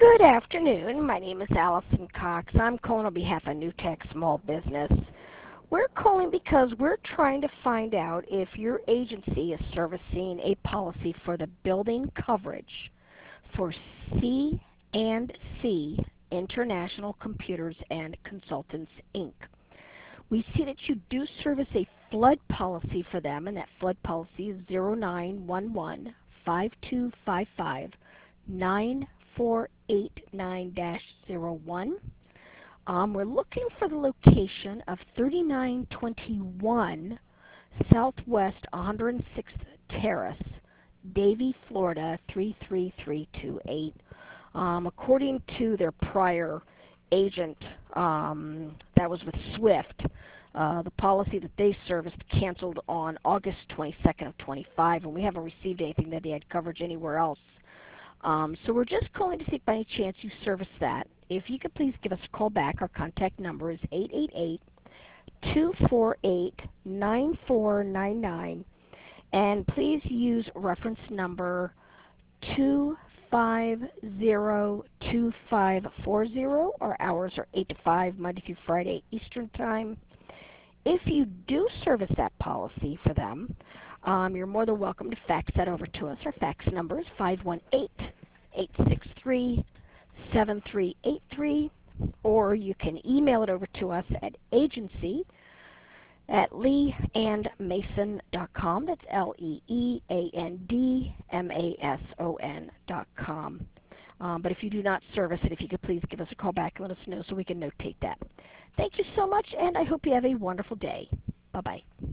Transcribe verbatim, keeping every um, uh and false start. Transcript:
Good afternoon. My name is Allison Cox. I'm calling on behalf of NewTek Small Business. We're calling because we're trying to find out if your agency is servicing a policy for the building coverage for C and C International Computers and Consultants, Incorporated. We see that you do service a flood policy for them, and that flood policy is zero nine one one, five two five five, nine four eight nine dash zero one. Um, we're looking for the location of thirty-nine twenty-one Southwest one hundred sixth Terrace, Davie, Florida three three three two eight. Um, according to their prior agent, um, that was with Swift, uh, the policy that they serviced canceled on August twenty-second of twenty-five, and we haven't received anything that they had coverage anywhere else. Um, so we're just calling to see if by any chance you service that. If you could please give us a call back. Our contact number is eight eight eight, two four eight, nine four nine nine, and please use reference number two five zero two five four zero. Our hours are eight to five, Monday through Friday, Eastern Time. If you do service that policy for them, um, you're more than welcome to fax that over to us. Our fax number is five one eight, eight six three, seven three eight three, or you can email it over to us at agency at lee and mason dot com. That's L E E A N D M A S O N dot com. Um, but if you do not service it, if you could please give us a call back and let us know so we can notate that. Thank you so much, and I hope you have a wonderful day. Bye-bye.